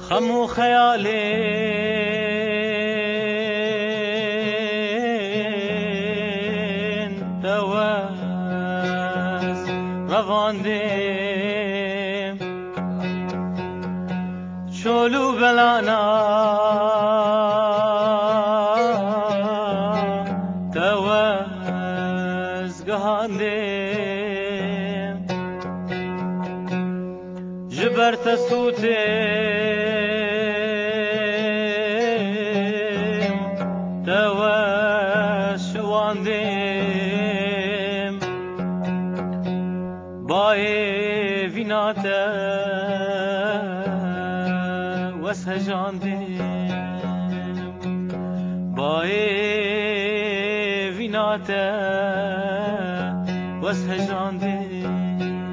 خمو خیالی دواز رواندیم چولو بلانا دواز گهاندیم جبرت سوتیم دواز شواندیم بای ویناته وسهجاندیم بای ویناته وسهجاندیم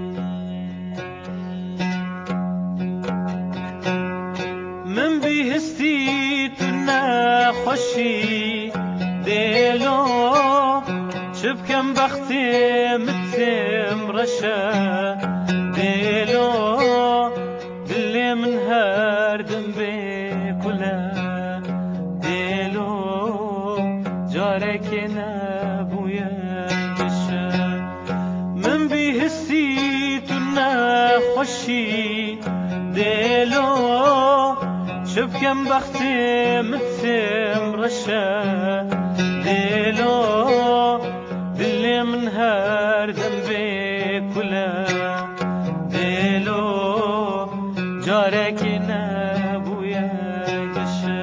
من بیهستی تو نخوشی دلو شبكم بختي متم رشا دلو دلي من هردم بكلا دلو جارك نابويا بشا من بيهسي تنا خوشي دلو شبكم بختي متم رشا دلو دلي من هردم بكلا دلو جارك نابويا قشا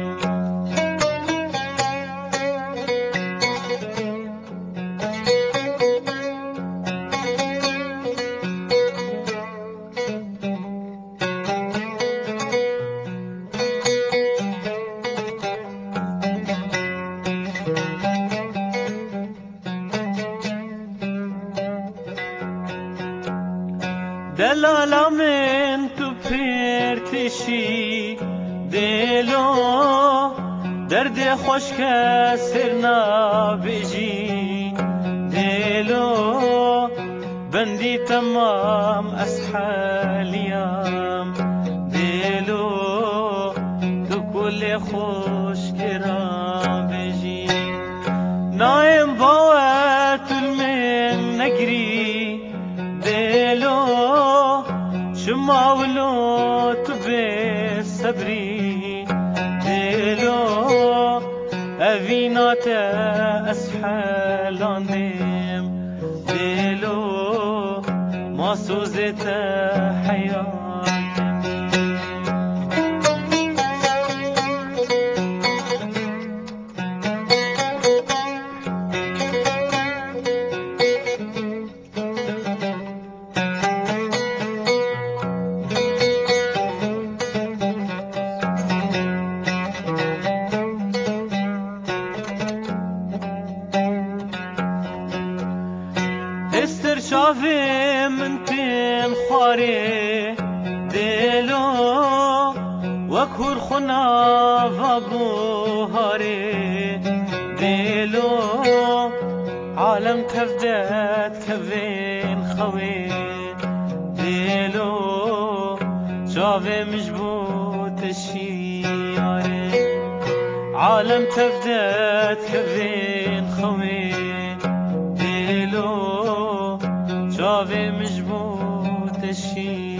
دلالا من تو پرتشی دلو درد خوش که سرنا بجی دلو بندی تمام اسحاليام دلو تو کل خوش کرام بجی نایم باوت من نگری دلو شما ولو تبي صبري دلو أفينات أسحلانيم دلو ما سوزت حياتي شافي من تين خواري دلو وكور خنا فابو هاري دلو عالم كفدت كفين خوي دلو شافي مجبوت الشياري عالم كفدت كفين خوي دلو شافي مجبوت الشي